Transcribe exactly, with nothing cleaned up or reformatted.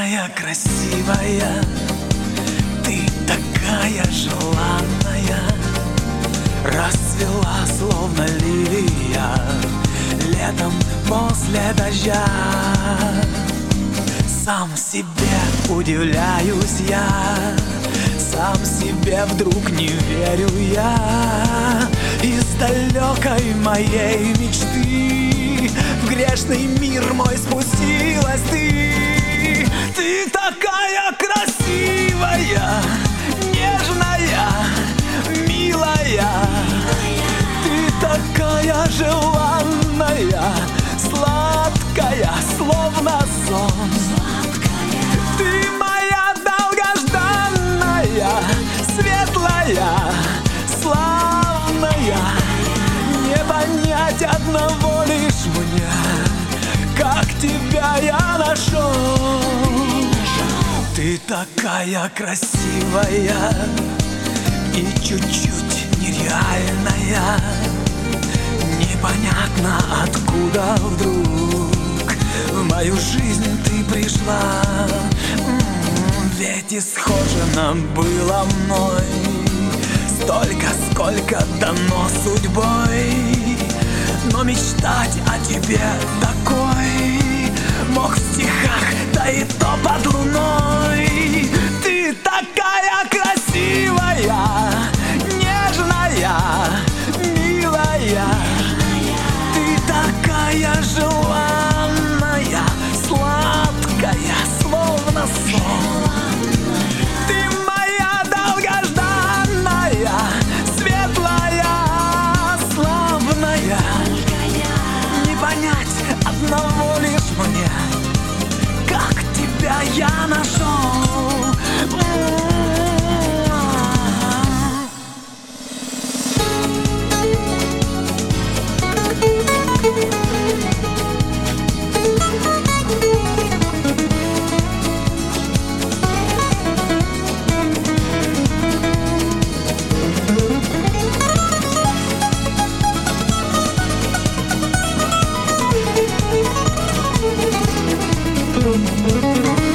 такая красивая, ты такая желанная, расцвела словно лилия летом после дождя. Сам себе удивляюсь я, сам себе вдруг не верю я. Из далекой моей мечты в грешный мир мой спустилась ты. Ты такая красивая, нежная, милая. Ты такая желанная, сладкая, словно сон. Ты моя долгожданная, светлая, славная. Не понять одного лишь мне, как тебя я нашел. Ты такая красивая и чуть-чуть нереальная. Непонятно откуда вдруг в мою жизнь ты пришла. Ведь исхожено было мной столько, сколько дано судьбой. Но мечтать о тебе такой мог в стихах, да и то под луной. Ты такая красивая, нежная, милая. Ты такая желанная, сладкая, словно сон. Ты моя долгожданная, светлая, славная. Не понять одного лишь мне, как тебя я нашел. Boom, boom, boom.